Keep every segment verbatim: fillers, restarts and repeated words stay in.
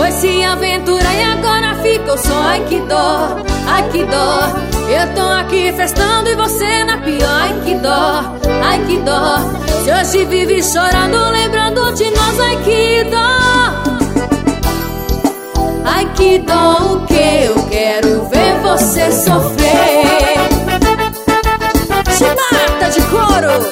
Foi se aventurar e agora ficou só. Ai que dó, ai que dó. Eu tô aqui festando e você na pior. Ai que dó, ai que dó. Se hoje vive chorando lembrando de nós. Ai que dó. Ai que dó, o que eu quero ver você sofrer. Chibata de couro.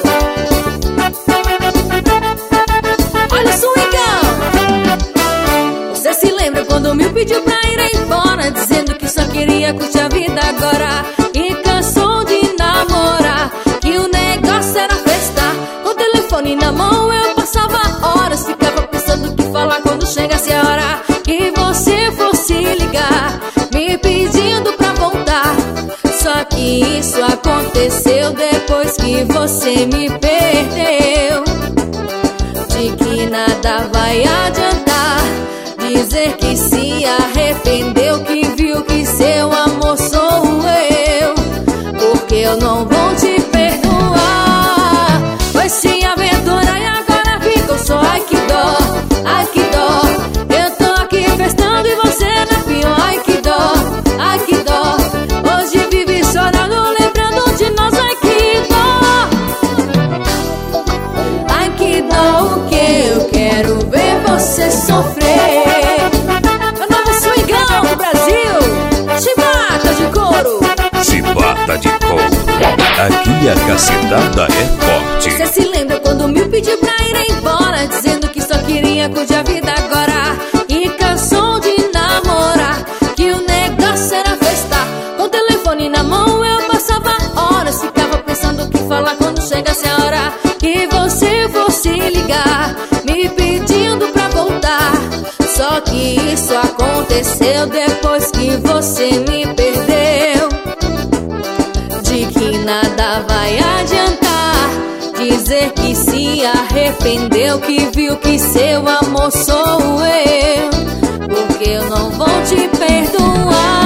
Olha o swingão. Você se lembra quando me pediu pra ir embora, dizendo que só queria curtir a vida agora e cansou de namorar, que o negócio era festar. Com o telefone na mão eu passava horas, ficava pensando o que falar quando chegasse a hora que você fosse ligar, me pedindo pra voltar. Só que isso aconteceu depois que você me perdeu. De que nada vai adiantar dizer que se arrependeu, que viu que seu amor sou eu, porque eu não vou te perdoar. Foi se aventurar e agora ficou só. Ai que dó, ai que dó. Eu tô aqui festando e você na pior. Ai que dó, ai que dó. Hoje vive chorando lembrando de nós. Ai que dó, ai que dó, o que eu quero ver você sofrer. É o novo swingão do Brasil, Chibata de couro. Chibata de couro. Aqui a cacetada é forte. Você se lembra quando me pediu pra ir embora, dizendo que só queria curtir a vida agora e cansou de namorar, que o negócio era festar. Com o telefone na mão eu passava horas, ficava pensando o que falar quando chegasse a hora que você fosse ligar, me pedindo pra voltar. Só que isso aconteceu depois que você me perdeu. De que nada vai adiantar dizer que se arrependeu, que viu que seu amor sou eu, porque eu não vou te perdoar.